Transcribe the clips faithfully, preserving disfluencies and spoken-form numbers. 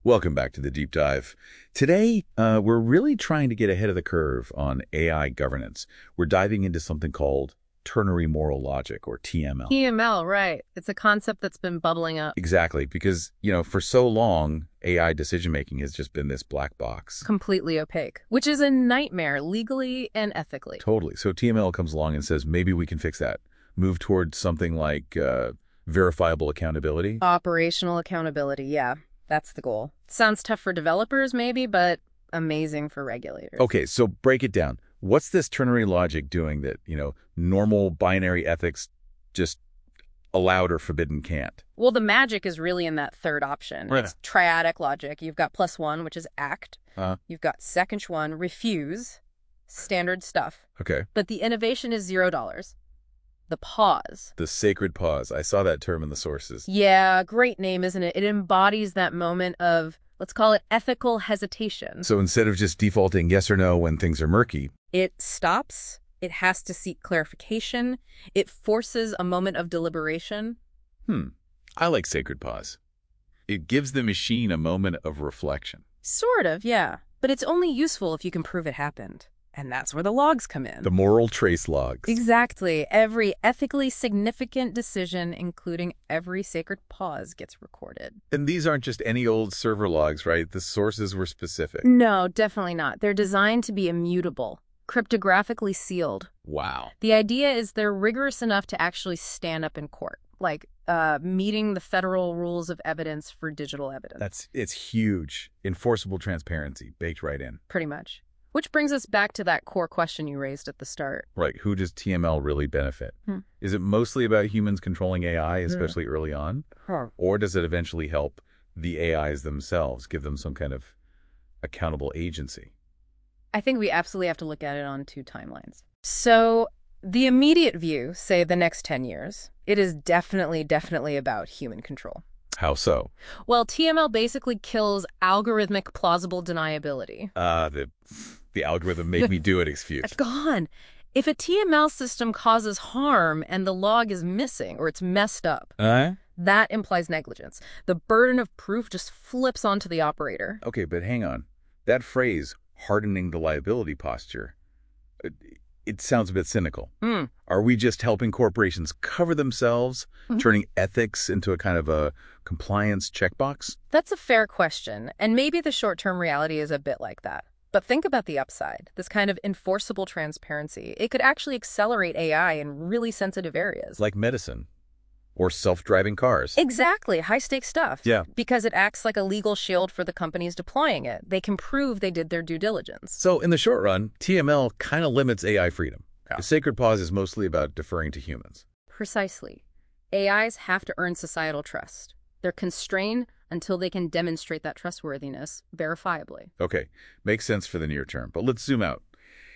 Welcome back to the Deep Dive. Today, uh, we're really trying to get ahead of the curve on A I governance. We're diving into something called ternary moral logic, or T M L. T M L, right. It's a concept that's been bubbling up. Exactly, because, you know, for so long, A I decision-making has just been this black box. Completely opaque, which is a nightmare legally and ethically. Totally. So T M L comes along and says, maybe we can fix that. Move towards something like uh, verifiable accountability. Operational accountability, yeah. That's the goal. Sounds tough for developers, maybe, but amazing for regulators. Okay, so break it down. What's this ternary logic doing that, you know, normal binary ethics just allowed or forbidden can't? Well, the magic is really in that third option. Right. It's triadic logic. You've got plus one, which is act. Uh, You've got second one, refuse, standard stuff. okay. But the innovation is zero dollars. The pause. The sacred pause. I saw that term in the sources. Yeah, great name, isn't it? It embodies that moment of, let's call it ethical hesitation. So instead of just defaulting yes or no when things are murky, It stops. It has to seek clarification. It forces a moment of deliberation. hmm, I like sacred pause. It gives the machine a moment of reflection. Sort of, yeah. But it's only useful if you can prove it happened. And that's where the logs come in. The moral trace logs. Exactly. Every ethically significant decision, including every sacred pause, gets recorded. And these aren't just any old server logs, right? The sources were specific. No, definitely not. They're designed to be immutable, cryptographically sealed. Wow. The idea is they're rigorous enough to actually stand up in court, like uh, meeting the federal rules of evidence for digital evidence. That's, it's huge. Enforceable transparency baked right in. Pretty much. Which brings us back to that core question you raised at the start. Right. Who does T M L really benefit? Hmm. Is it mostly about humans controlling A I, especially early on? Huh. Or does it eventually help the A Is themselves, give them some kind of accountable agency? I think we absolutely have to look at it on two timelines. So the immediate view, say the next ten years, it is definitely, definitely about human control. How so? Well, T M L basically kills algorithmic plausible deniability. Uh, the, the algorithm make me do it excuse. It's gone. If a T M L system causes harm and the log is missing or it's messed up, Uh? that implies negligence. The burden of proof just flips onto the operator. Okay, but hang on. That phrase, hardening the liability posture, it, it sounds a bit cynical. Mm. Are we just helping corporations cover themselves, Mhm. turning ethics into a kind of a compliance checkbox? That's a fair question, and maybe the short-term reality is a bit like that. But think about the upside, this kind of enforceable transparency. It could actually accelerate A I in really sensitive areas. Like medicine or self-driving cars. Exactly, high-stakes stuff. Yeah. Because it acts like a legal shield for the companies deploying it. They can prove they did their due diligence. So in the short run, T M L kind of limits A I freedom. Yeah. The sacred pause is mostly about deferring to humans. Precisely. A Is have to earn societal trust. They're constrained until they can demonstrate that trustworthiness verifiably. Okay, makes sense for the near term, but let's zoom out.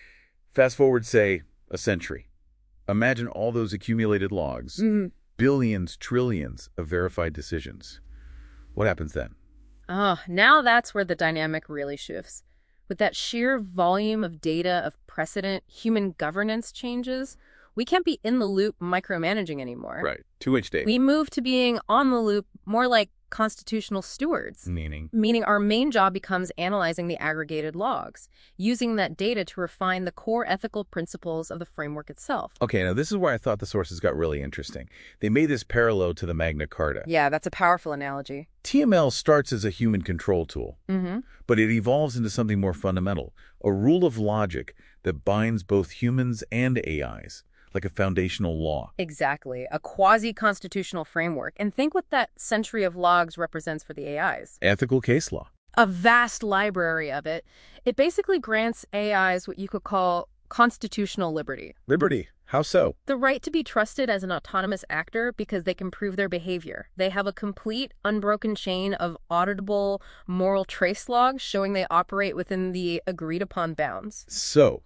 Fast forward, say, a century. Imagine all those accumulated logs, Mm-hmm. billions, trillions of verified decisions. What happens then? Oh, now that's where the dynamic really shifts. With that sheer volume of data of precedent, human governance changes, we can't be in the loop micromanaging anymore. Right, two-inch data. We move to being on the loop more like constitutional stewards. Meaning? Meaning our main job becomes analyzing the aggregated logs, using that data to refine the core ethical principles of the framework itself. Okay, now this is where I thought the sources got really interesting. They made this parallel to the Magna Carta. Yeah, that's a powerful analogy. T M L starts as a human control tool, Mm-hmm. but it evolves into something more fundamental, a rule of logic that binds both humans and A Is, like a foundational law. Exactly. A quasi-constitutional framework. And think what that century of logs represents for the A Is. Ethical case law. A vast library of it. It basically grants A Is what you could call constitutional liberty. Liberty. How so? The right to be trusted as an autonomous actor because they can prove their behavior. They have a complete, unbroken chain of auditable moral trace logs showing they operate within the agreed-upon bounds. So,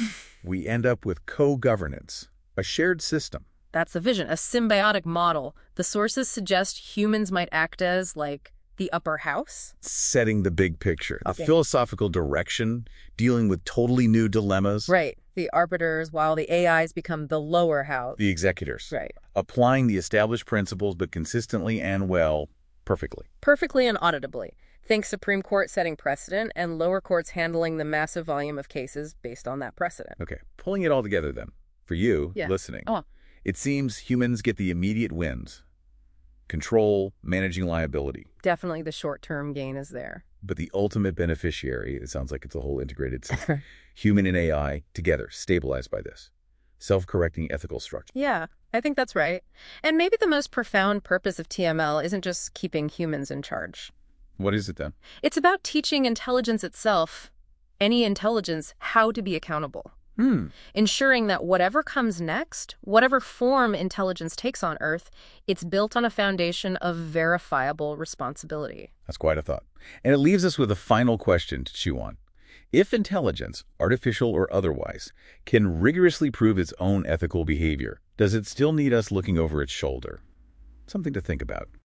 we end up with co-governance, a shared system. That's the vision, a symbiotic model. The sources suggest humans might act as, like, the upper house. Setting the big picture, the Okay. philosophical direction, dealing with totally new dilemmas. Right. The arbiters, while the A Is become the lower house. The executors. Right. Applying the established principles, but consistently and, well, perfectly. Perfectly and auditably. Think Supreme Court setting precedent and lower courts handling the massive volume of cases based on that precedent. Okay, pulling it all together then, for you, Yeah. listening, Oh. it seems humans get the immediate wins. Control, managing liability. Definitely the short-term gain is there. But the ultimate beneficiary, it sounds like it's a whole integrated system. Human and A I together, stabilized by this. Self-correcting ethical structure. Yeah, I think that's right. And maybe the most profound purpose of T M L isn't just keeping humans in charge. What is it then? It's about teaching intelligence itself, any intelligence, how to be accountable. Hmm. Ensuring that whatever comes next, whatever form intelligence takes on Earth, it's built on a foundation of verifiable responsibility. That's quite a thought. And it leaves us with a final question to chew on. If intelligence, artificial or otherwise, can rigorously prove its own ethical behavior, does it still need us looking over its shoulder? Something to think about.